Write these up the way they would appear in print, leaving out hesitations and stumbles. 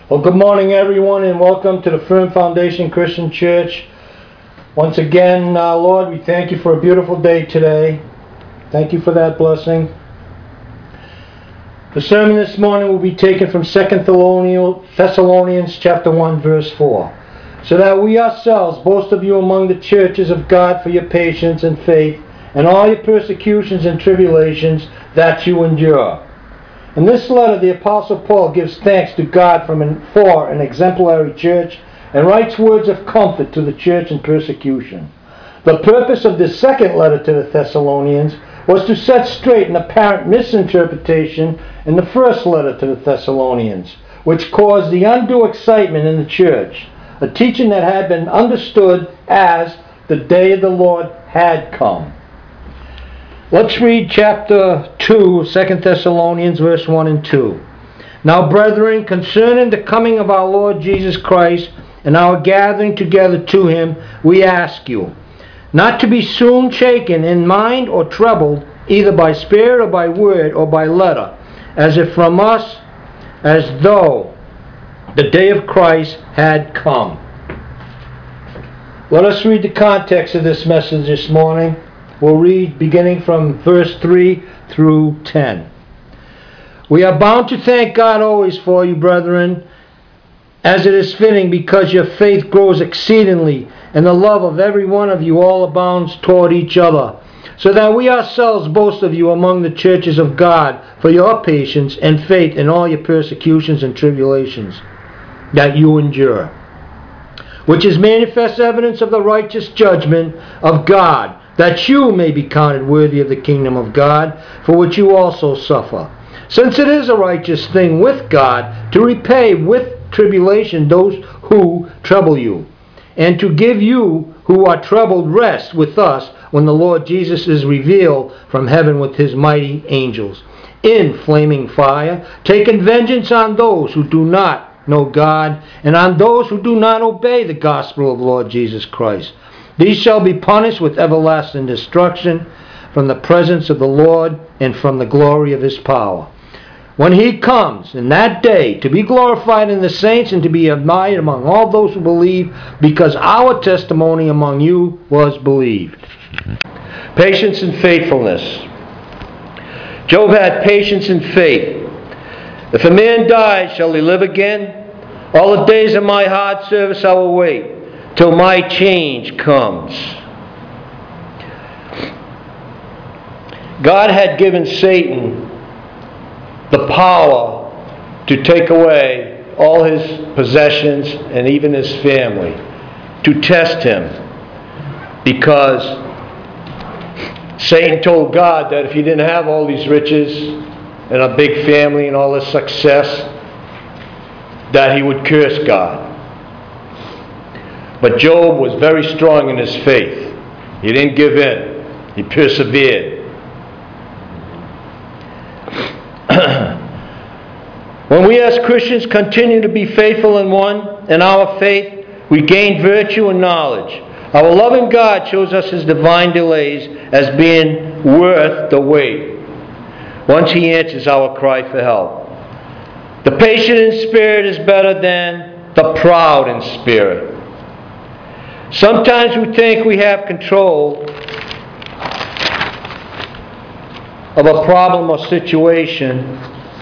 Well, good morning, everyone, and welcome to the Firm Foundation Christian Church. Once again, Lord, we thank you for a beautiful day today. Thank you for that blessing. The sermon this morning will be taken from 2 Thessalonians chapter 1, verse 4. So that we ourselves boast of you among the churches of God for your patience and faith and all your persecutions and tribulations that you endure. In this letter, the Apostle Paul gives thanks to God for an exemplary church and writes words of comfort to the church in persecution. The purpose of this second letter to the Thessalonians was to set straight an apparent misinterpretation in the first letter to the Thessalonians, which caused the undue excitement in the church, a teaching that had been understood as the day of the Lord had come. Let's read chapter 2 of 2 Thessalonians, verse 1 and 2. Now, brethren, concerning the coming of our Lord Jesus Christ and our gathering together to him, we ask you, not to be soon shaken in mind or troubled, either by spirit or by word or by letter, as if from us, as though the day of Christ had come. Let us read the context of this message this morning. We'll read beginning from verse 3 through 10. We are bound to thank God always for you, brethren, as it is fitting, because your faith grows exceedingly, and the love of every one of you all abounds toward each other, so that we ourselves boast of you among the churches of God for your patience and faith in all your persecutions and tribulations that you endure, which is manifest evidence of the righteous judgment of God, that you may be counted worthy of the kingdom of God, for which you also suffer. Since it is a righteous thing with God to repay with tribulation those who trouble you, and to give you who are troubled rest with us when the Lord Jesus is revealed from heaven with his mighty angels, in flaming fire, taking vengeance on those who do not know God, and on those who do not obey the gospel of Lord Jesus Christ. These shall be punished with everlasting destruction from the presence of the Lord and from the glory of his power, when he comes in that day to be glorified in the saints and to be admired among all those who believe, because our testimony among you was believed. Patience and faithfulness. Job had patience and faith. If a man dies, shall he live again? All the days of my hard service I will wait, till my change comes. God had given Satan the power to take away all his possessions and even his family, to test him, because Satan told God that if he didn't have all these riches and a big family and all this success, that he would curse God. But Job was very strong in his faith. He didn't give in. He persevered. When we as Christians continue to be faithful in our faith, we gain virtue and knowledge. Our loving God shows us his divine delays as being worth the wait, once he answers our cry for help. The patient in spirit is better than the proud in spirit. Sometimes we think we have control of a problem or situation.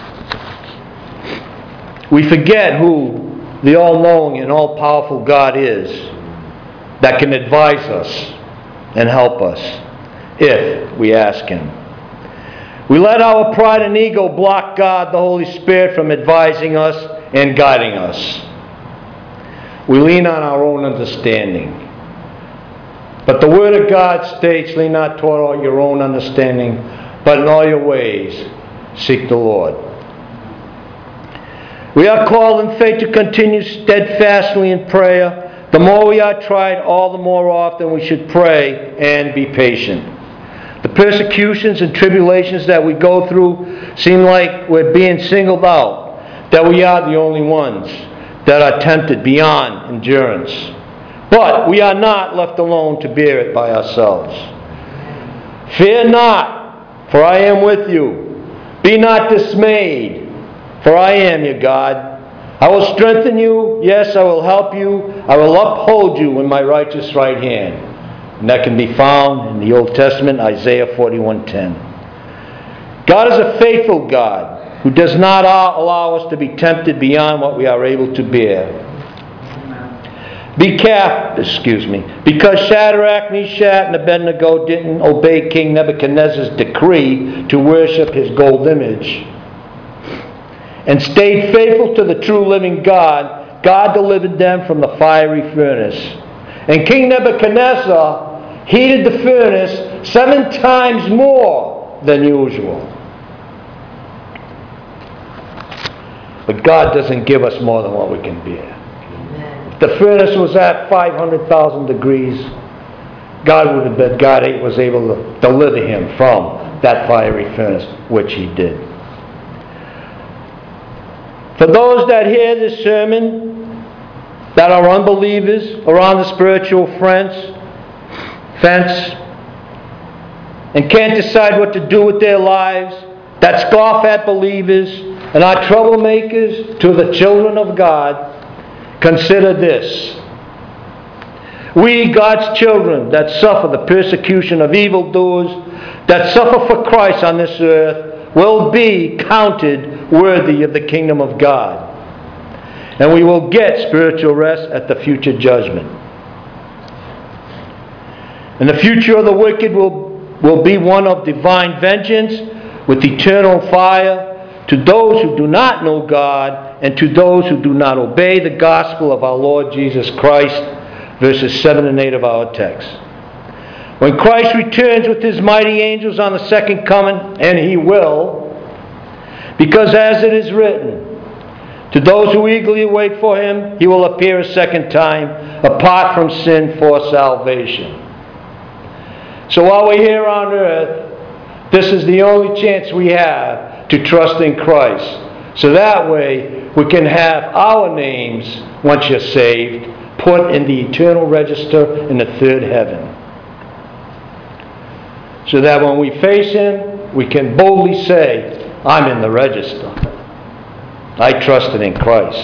We forget who the all-knowing and all-powerful God is, that can advise us and help us if we ask him. We let our pride and ego block God, the Holy Spirit, from advising us and guiding us. We lean on our own understanding. But the Word of God states, lean not toward all your own understanding, but in all your ways seek the Lord. We are called in faith to continue steadfastly in prayer. The more we are tried, all the more often we should pray and be patient. The persecutions and tribulations that we go through seem like we're being singled out, that we are the only ones that are tempted beyond endurance. But we are not left alone to bear it by ourselves. Fear not, for I am with you. Be not dismayed, for I am your God. I will strengthen you. Yes, I will help you. I will uphold you in my righteous right hand. And that can be found in the Old Testament, Isaiah 41:10. God is a faithful God who does not allow us to be tempted beyond what we are able to bear. Because Shadrach, Meshach, and Abednego didn't obey King Nebuchadnezzar's decree to worship his gold image and stayed faithful to the true living God, God delivered them from the fiery furnace. And King Nebuchadnezzar heated the furnace 7 times more than usual. But God doesn't give us more than what we can bear. If the furnace was at 500,000 degrees, God was able to deliver him from that fiery furnace, which he did. For those that hear this sermon that are unbelievers or on the spiritual fence and can't decide what to do with their lives, that scoff at believers and are troublemakers to the children of God, consider this. We, God's children that suffer the persecution of evildoers, that suffer for Christ on this earth, will be counted worthy of the kingdom of God. And we will get spiritual rest at the future judgment. And the future of the wicked will be one of divine vengeance with eternal fire to those who do not know God and to those who do not obey the gospel of our Lord Jesus Christ, verses 7 and 8 of our text. When Christ returns with his mighty angels on the second coming, and he will, because as it is written, to those who eagerly wait for him, he will appear a second time, apart from sin for salvation. So while we're here on earth, this is the only chance we have to trust in Christ. So that way we can have our names, once you're saved, put in the eternal register in the third heaven. So that when we face him, we can boldly say, I'm in the register. I trusted in Christ.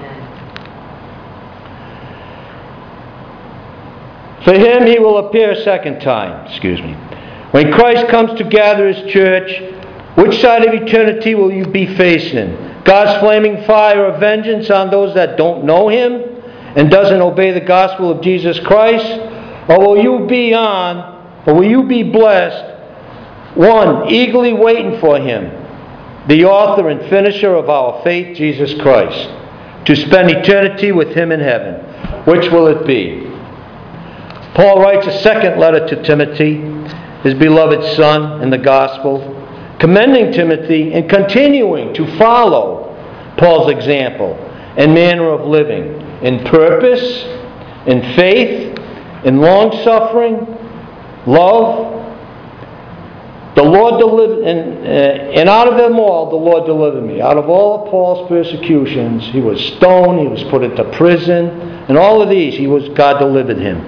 For him he will appear a second time. When Christ comes to gather his church, which side of eternity will you be facing? God's flaming fire of vengeance on those that don't know him and doesn't obey the gospel of Jesus Christ? Or will you be blessed, one, eagerly waiting for him, the author and finisher of our faith, Jesus Christ, to spend eternity with him in heaven? Which will it be? Paul writes a second letter to Timothy, his beloved son in the gospel, commending Timothy and continuing to follow Paul's example and manner of living in purpose, in faith, in long-suffering, love. The Lord delivered, and out of them all, the Lord delivered me. Out of all of Paul's persecutions, he was stoned, he was put into prison, and all of these, God delivered him.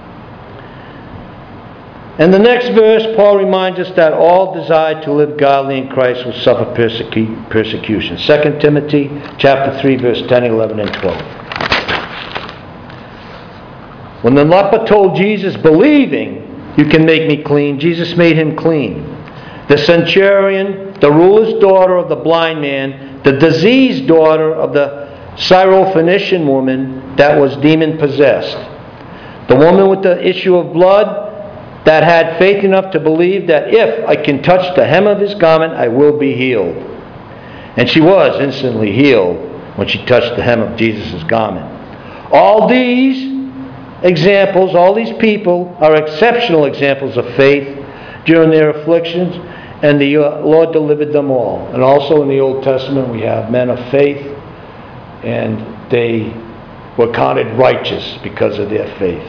In the next verse, Paul reminds us that all desire to live godly in Christ will suffer persecution. 2 Timothy chapter 3, verse 10, 11, and 12. When the leper told Jesus, believing, you can make me clean, Jesus made him clean. The centurion, the ruler's daughter of the blind man, the diseased daughter of the Syrophoenician woman that was demon-possessed. The woman with the issue of blood that had faith enough to believe that if I can touch the hem of his garment, I will be healed. And she was instantly healed when she touched the hem of Jesus' garment. All these examples, all these people are exceptional examples of faith during their afflictions, and the Lord delivered them all. And also in the Old Testament we have men of faith, and they were counted righteous because of their faith.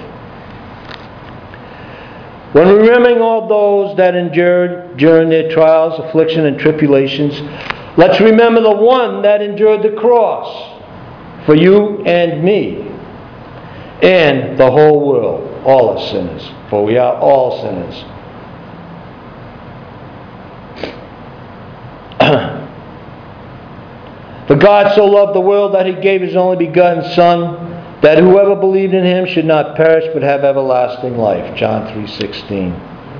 When remembering all those that endured during their trials, affliction, and tribulations, let's remember the one that endured the cross for you and me and the whole world, all are sinners, for we are all sinners. For God so loved the world that He gave His only begotten Son, that whoever believed in Him should not perish but have everlasting life. John 3:16.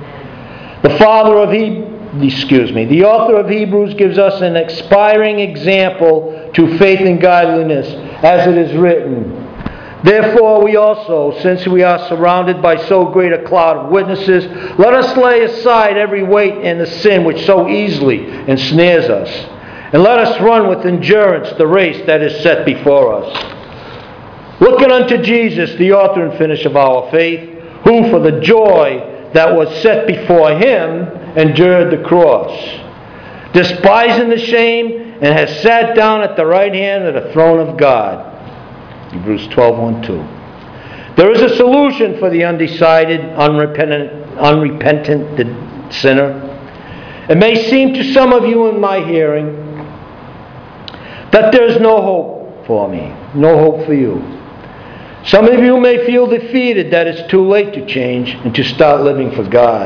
The author of Hebrews gives us an inspiring example to faith and godliness, as it is written, "Therefore we also, since we are surrounded by so great a cloud of witnesses, let us lay aside every weight and the sin which so easily ensnares us, and let us run with endurance the race that is set before us. Looking unto Jesus, the author and finisher of our faith, who for the joy that was set before Him endured the cross, despising the shame, and has sat down at the right hand of the throne of God." Hebrews 12:1-2. There is a solution for the undecided, unrepentant sinner. It may seem to some of you in my hearing that there is no hope for me, no hope for you. Some of you may feel defeated that it's too late to change and to start living for God.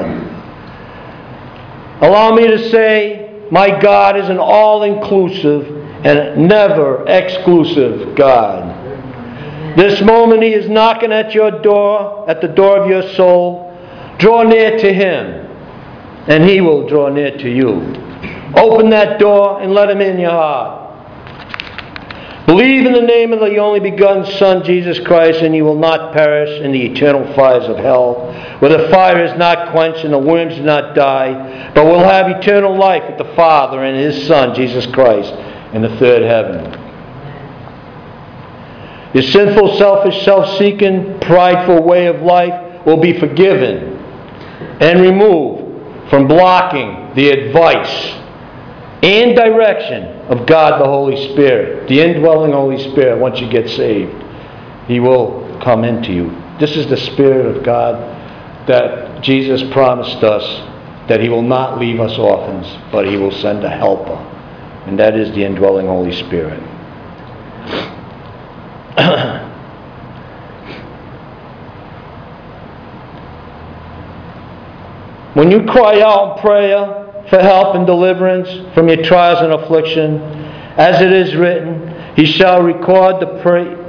Allow me to say, my God is an all-inclusive and never-exclusive God. This moment He is knocking at your door, at the door of your soul. Draw near to Him, and He will draw near to you. Open that door and let Him in your heart. Believe in the name of the only begotten Son, Jesus Christ, and you will not perish in the eternal fires of hell, where the fire is not quenched and the worms do not die, but will have eternal life with the Father and His Son, Jesus Christ, in the third heaven. Your sinful, selfish, self-seeking, prideful way of life will be forgiven and removed from blocking the advice and direction of God the Holy Spirit, the indwelling Holy Spirit. Once you get saved, He will come into you. This is the Spirit of God that Jesus promised us, that He will not leave us orphans, but He will send a helper, and that is the indwelling Holy Spirit. When you cry out in prayer for help and deliverance from your trials and affliction, as it is written, He shall regard the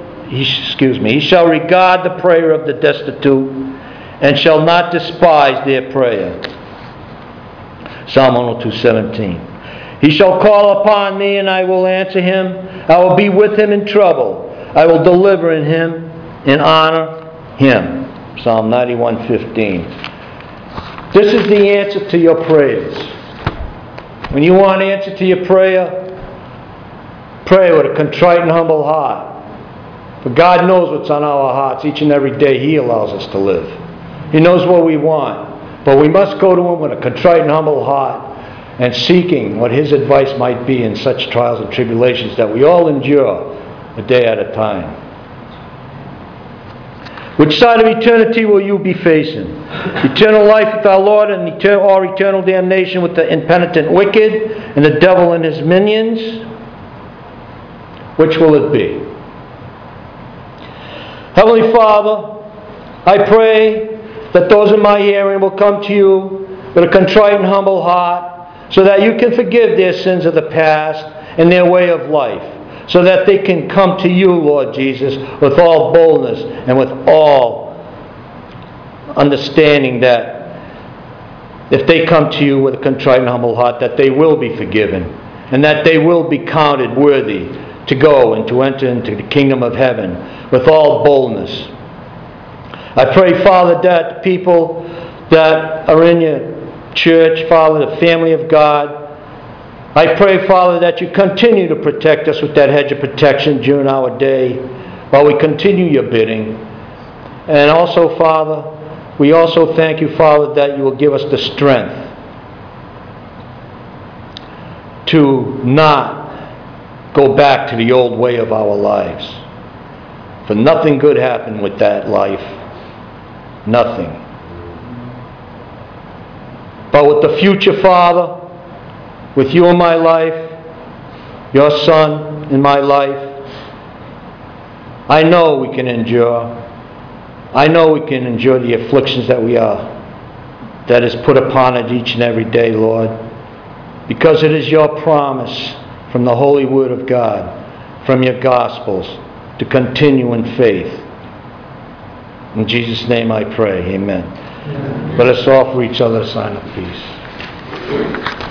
prayer of the destitute, and shall not despise their prayer. Psalm 102:17. He shall call upon me, and I will answer him. I will be with him in trouble. I will deliver him and honor him. Psalm 91:15. This is the answer to your prayers. When you want an answer to your prayer, pray with a contrite and humble heart. For God knows what's on our hearts each and every day He allows us to live. He knows what we want. But we must go to Him with a contrite and humble heart, and seeking what His advice might be in such trials and tribulations that we all endure a day at a time. Which side of eternity will you be facing? Eternal life with our Lord, and or eternal damnation with the impenitent wicked and the devil and his minions? Which will it be? Heavenly Father, I pray that those in my hearing will come to you with a contrite and humble heart, so that you can forgive their sins of the past and their way of life, so that they can come to you, Lord Jesus, with all boldness and with all understanding that if they come to you with a contrite and humble heart, that they will be forgiven, and that they will be counted worthy to go and to enter into the kingdom of heaven with all boldness. I pray, Father, that the people that are in your church, Father, the family of God, I pray, Father, that you continue to protect us with that hedge of protection during our day while we continue your bidding. And also, Father, we also thank you, Father, that you will give us the strength to not go back to the old way of our lives. For nothing good happened with that life. Nothing. But with the future, Father, with you in my life, your Son in my life, I know we can endure. I know we can endure the afflictions that is put upon it each and every day, Lord, because it is your promise from the holy word of God, from your gospels, to continue in faith. In Jesus' name I pray, amen. Let us offer each other a sign of peace.